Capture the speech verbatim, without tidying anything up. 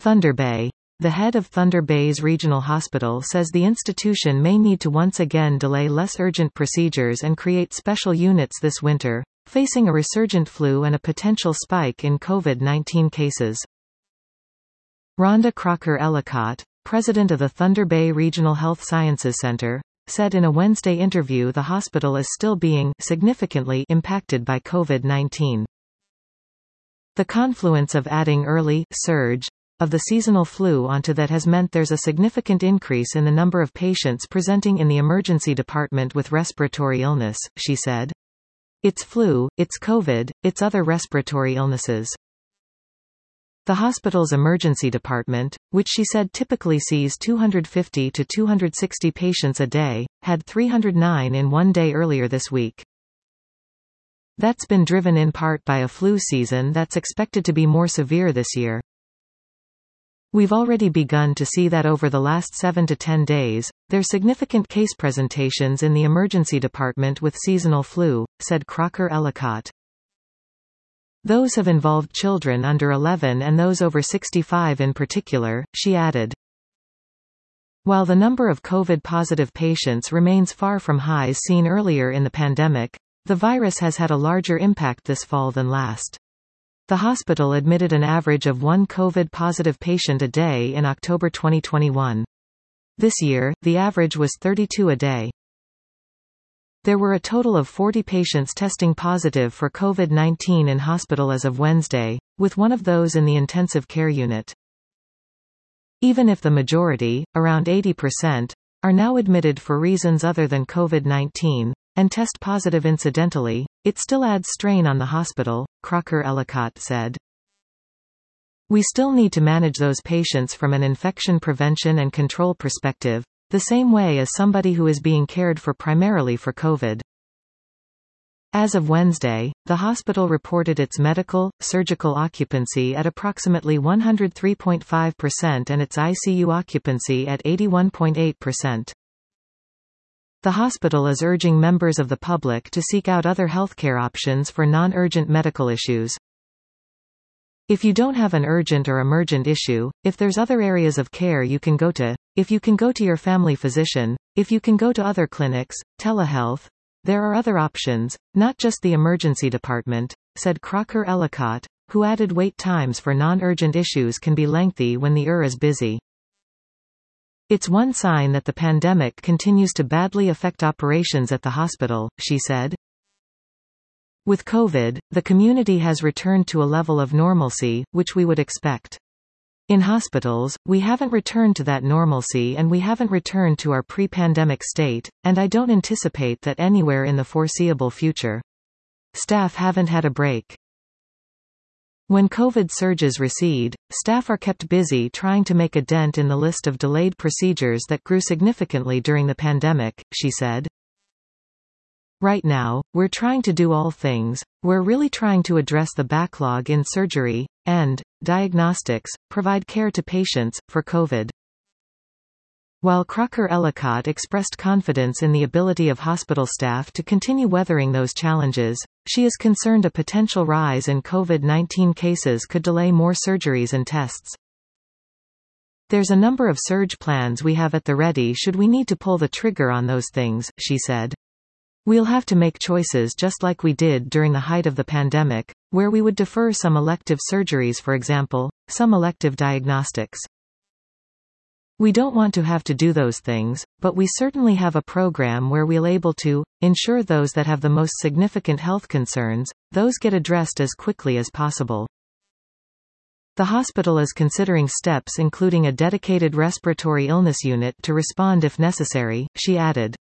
Thunder Bay. The head of Thunder Bay's regional hospital says the institution may need to once again delay less urgent procedures and create special units this winter, facing a resurgent flu and a potential spike in COVID nineteen cases. Rhonda Crocker-Ellicott, president of the Thunder Bay Regional Health Sciences Center, said in a Wednesday interview the hospital is still being significantly impacted by COVID nineteen. The confluence of adding early surge of the seasonal flu onto that has meant there's a significant increase in the number of patients presenting in the emergency department with respiratory illness, she said. It's flu, it's COVID, it's other respiratory illnesses. The hospital's emergency department, which she said typically sees two hundred fifty to two hundred sixty patients a day, had three hundred nine in one day earlier this week. That's been driven in part by a flu season that's expected to be more severe this year. We've already begun to see that over the last seven to ten days, there's significant case presentations in the emergency department with seasonal flu, said Crocker-Ellicott. Those have involved children under eleven and those over sixty-five in particular, she added. While the number of COVID-positive patients remains far from highs seen earlier in the pandemic, the virus has had a larger impact this fall than last. The hospital admitted an average of one COVID-positive patient a day in October twenty twenty-one. This year, the average was thirty-two a day. There were a total of forty patients testing positive for COVID nineteen in hospital as of Wednesday, with one of those in the intensive care unit. Even if the majority, around eighty percent, are now admitted for reasons other than COVID nineteen, and test positive incidentally, it still adds strain on the hospital, Crocker-Ellicott said. We still need to manage those patients from an infection prevention and control perspective, the same way as somebody who is being cared for primarily for COVID. As of Wednesday, the hospital reported its medical, surgical occupancy at approximately one hundred three point five percent and its I C U occupancy at eighty-one point eight percent. The hospital is urging members of the public to seek out other healthcare options for non-urgent medical issues. If you don't have an urgent or emergent issue, if there's other areas of care you can go to, if you can go to your family physician, if you can go to other clinics, telehealth, there are other options, not just the emergency department, said Crocker-Ellicott, who added wait times for non-urgent issues can be lengthy when the E R is busy. It's one sign that the pandemic continues to badly affect operations at the hospital, she said. With COVID, the community has returned to a level of normalcy, which we would expect. In hospitals, we haven't returned to that normalcy and we haven't returned to our pre-pandemic state, and I don't anticipate that anywhere in the foreseeable future. Staff haven't had a break. When COVID surges recede, staff are kept busy trying to make a dent in the list of delayed procedures that grew significantly during the pandemic, she said. Right now, we're trying to do all things. We're really trying to address the backlog in surgery and diagnostics, provide care to patients for COVID. While Crocker-Ellicott expressed confidence in the ability of hospital staff to continue weathering those challenges, she is concerned a potential rise in COVID nineteen cases could delay more surgeries and tests. There's a number of surge plans we have at the ready should we need to pull the trigger on those things, she said. We'll have to make choices just like we did during the height of the pandemic, where we would defer some elective surgeries, for example, some elective diagnostics. We don't want to have to do those things, but we certainly have a program where we'll able to ensure those that have the most significant health concerns, those get addressed as quickly as possible. The hospital is considering steps including a dedicated respiratory illness unit to respond if necessary, she added.